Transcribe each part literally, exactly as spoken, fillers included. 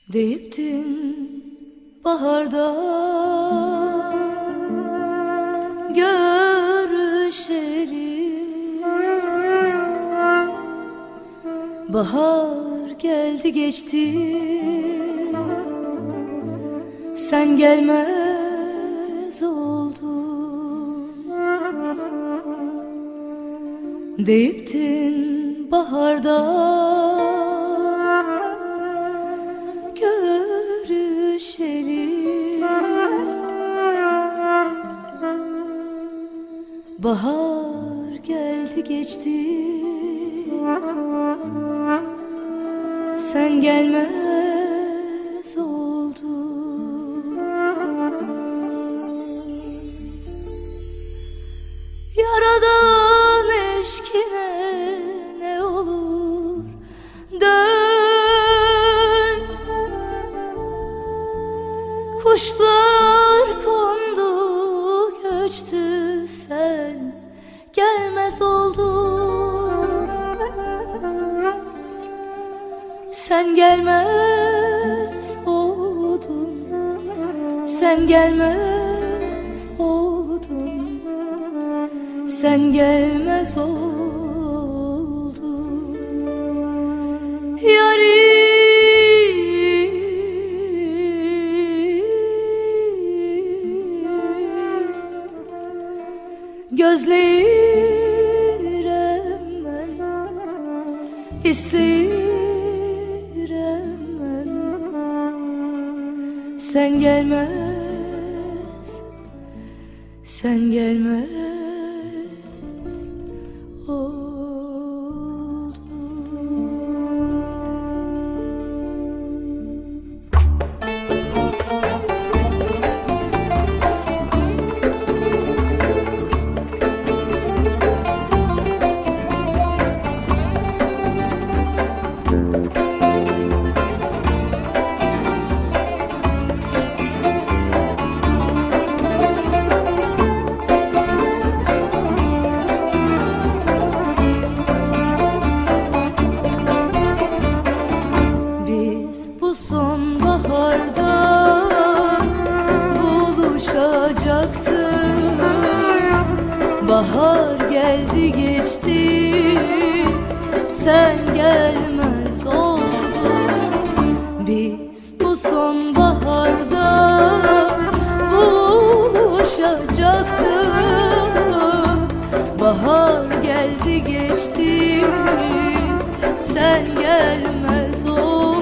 Deyiptin baharda görüşelim. Bahar geldi geçti, sen gelmez oldun. Deyiptin baharda görüşelim. Bahar geldi geçti, sen gelmez oldun. Yaradan eşkine ne olur dön. Kuşlar kondu göçtü, sen gelmez oldun. Sen gelmez oldun, sen gelmez oldun, sen gelmez oldun. Yarim gözlerim ben, isterim ben. Sen gelmez, sen gelmez oldun. Sonbaharda buluşacaktık. Bahar geldi geçti, sen gelmez oldun. Biz bu sonbaharda buluşacaktık. Bahar geldi geçti, sen gelmez oldun.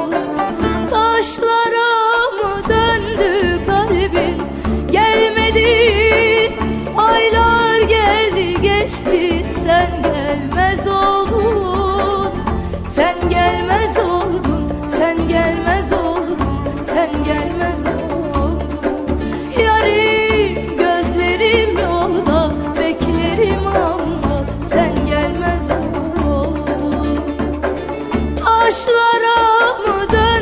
Taşlara mı döndü kalbin, gelmedin. Aylar geldi geçti, sen gelmez oldun. Sen gelmez oldun, sen gelmez oldun, sen gelmez oldun. Yarim gözlerim yolda beklerim ama sen gelmez oldun. Taşlara mı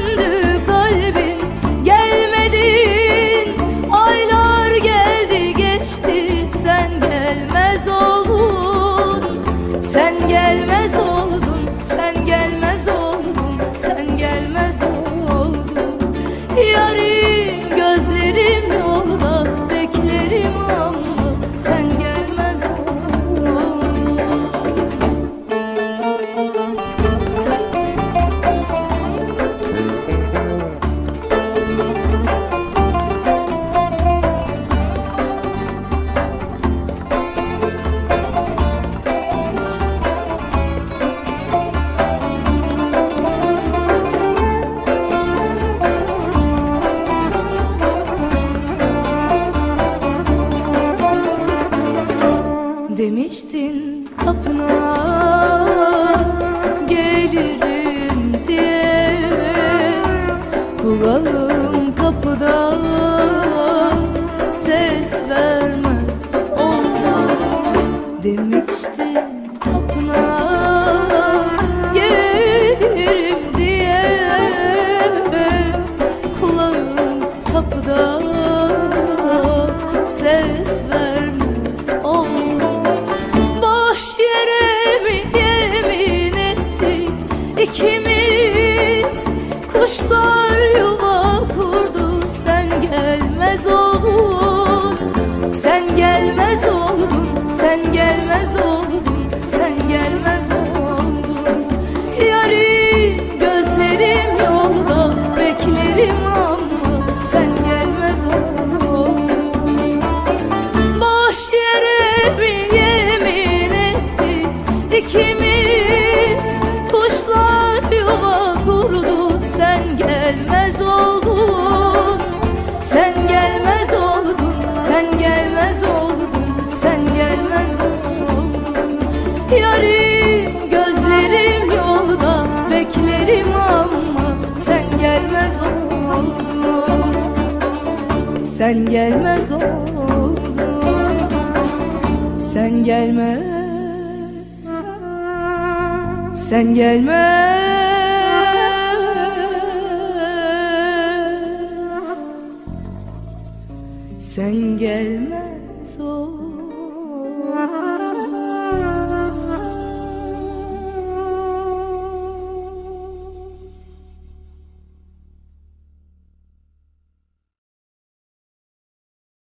sen gelmez oldun, sen gelmez oldun, sen gelmez oldun. Yarim gözlerim yolda beklerim ama sen gelmez oldun. Demiştin kapına gelirim diye, kulağım kapıda ses vermez oldu. Demiştin kapına gelirim diye, kulağım kapıda ses vermez oldu. Boş yere mi yemin ettik ikimiz, kuşlar yuva kurdu, sen gelmez oldun. Sen gelmez oldun, sen gelmez oldun, sen gelmez oldun. Yarim gözlerim yolda beklerim ama sen gelmez oldun. Boş yere bir yemin ettik ikimiz, kuşlar yuva kurdu, sen gelmez oldun. Sen gelmez oldun, sen gelmez oldun, sen gelmez oldun. Yarim gözlerim yolda beklerim ama sen gelmez oldun. Sen gelmez oldun, sen gelmez, sen gelmez, sen gelmez oldun.